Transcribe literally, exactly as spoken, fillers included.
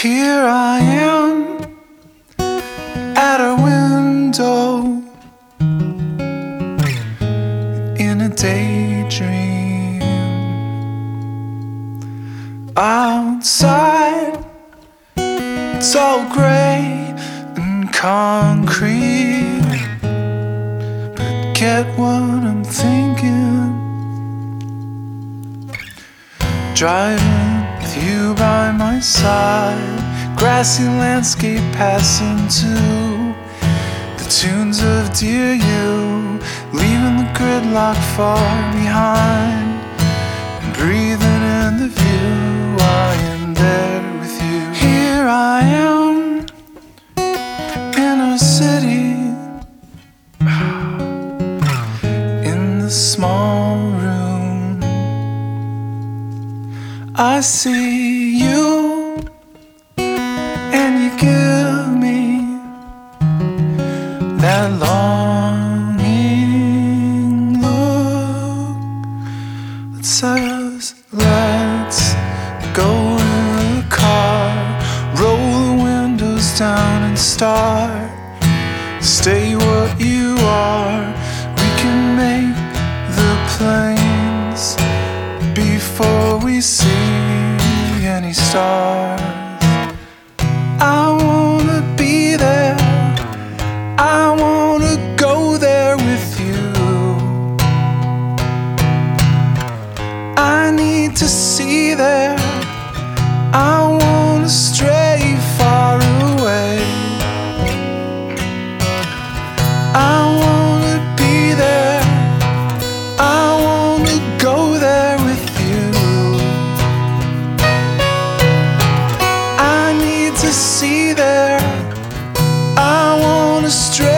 Here I am at a window in a daydream. Outside it's all gray and concrete, but get what I'm thinking. Driving with you by my side, grassy landscape passing to the tunes of Dear You, leaving the gridlock far behind and breathing in the view. I am there with you. Here I am in a city, in the small room. I see you and you give me that longing look that says, let's go in the car, roll the windows down and start. Stay what you are, we can make the planes before we see any stars. I wanna be there, I wanna go there with you. I need to see there, I wanna stray far away. I wanna be there, I wanna go there with you. I need to see there, I wanna stray